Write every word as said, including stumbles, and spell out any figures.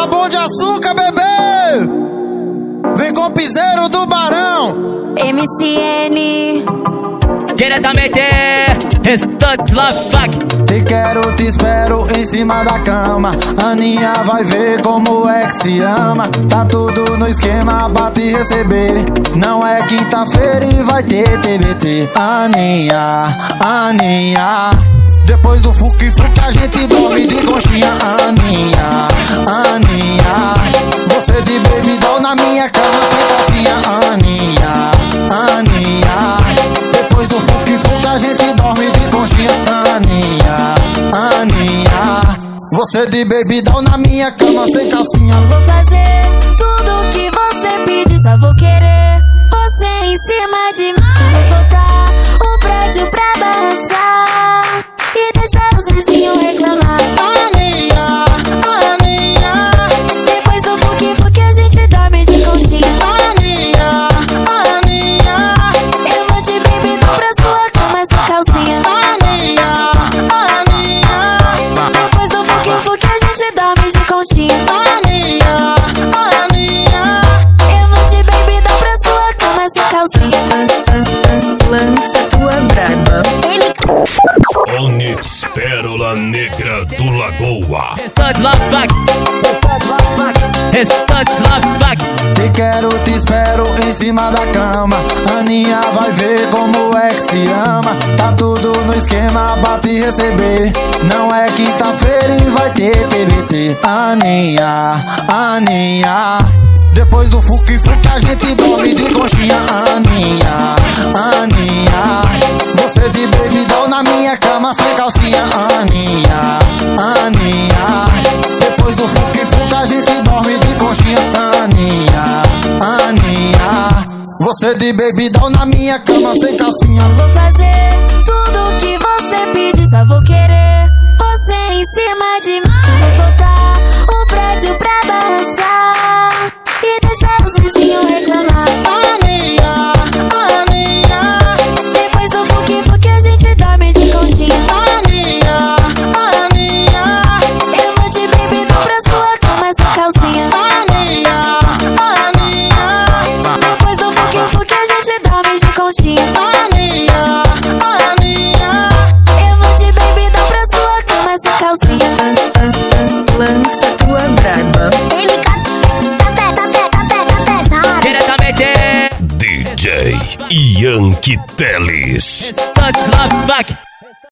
Tá bom de açúcar, bebê? Vem com o piseiro do Barão. M C N Diretamente, Stunt Love Fuck. Te quero, te espero em cima da cama. Aninha vai ver como é que se ama. Tá tudo no esquema, bate e receber. Não é quinta-feira e vai ter T B T. Aninha, Aninha, depois do fuque-fuque a gente dorme de conchinha. Aninha, Aninha, você de baby doll na minha cama sem calcinha. Aninha, Aninha, depois do fuque-fuque a gente dorme de conchinha. Aninha, Aninha, você de baby doll na minha cama sem calcinha. Vou fazer tudo que você pedir, só vou querer você em cima de mim. Vamos botar o prédio pra balançar e deixar os vizinhos reclamar. Aninha, Aninha, depois do fuque-fuque a gente dorme de conchinha. Aninha, Aninha, eu vou de baby doll pra sua cama sem calcinha. Aninha, Aninha, depois do fuque-fuque a gente dorme de conchinha. Aninha, Aninha, eu vou de baby doll pra sua cama sem calcinha. Lança tua braba. Onyx, pérola negra do Lagoa. Stunt Love Fuck. Stunt Love Fuck. te quero, te espero em cima da cama. Aninha vai ver como é que se ama. Tá tudo no esquema, bate e receber. Não é quinta-feira e vai ter T B T. Aninha, Aninha, depois do fuque-fuque a gente dorme de conchinha. Aninha, Aninha, você de baby doll na minha cama sem calcinha. Aninha, Aninha, depois do fuque-fuque a gente dorme de conchinha. Aninha, Aninha, você de baby doll na minha cama sem calcinha. Vou fazer tudo que você pedir, só vou querer você em cima de mim. Vamos botar o prédio pra balançar e deixar os vizinhos reclamar. Aninha, Aninha, depois do fuque-fuque a gente dorme de conchinha. Aninha, Aninha, eu vou de baby doll pra sua cama sem calcinha. Aninha, Aninha, depois do fuque-fuque a gente dorme de conchinha. Aninha, Aninha, eu vou de baby doll pra sua cama sem calcinha. Lança tua braba. Ele tá pé, tá pé, tá pé, tá pesado. Diretamente, D J Yankee Teles. Stunt Love Fuck.